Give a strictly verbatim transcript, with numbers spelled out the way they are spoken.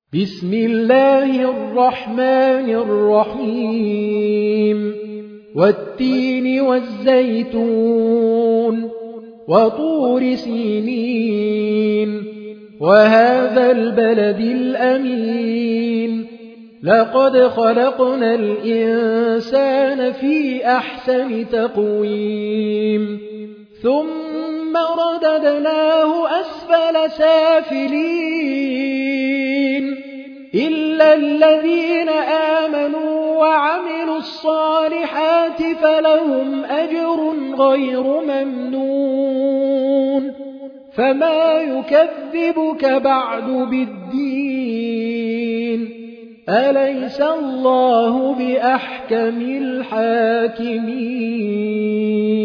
بسم الله الرحمن الرحيم والتين والزيتون وطور سينين وهذا البلد الأمين لقد خلقنا الإنسان في أحسن تقويم ثم رددناه أسفل سافلين إلا الذين آمنوا وعملوا الصالحات فلهم أجر غير ممنون فما يكذبك بعد بالدين أليس الله بأحكم الحاكمين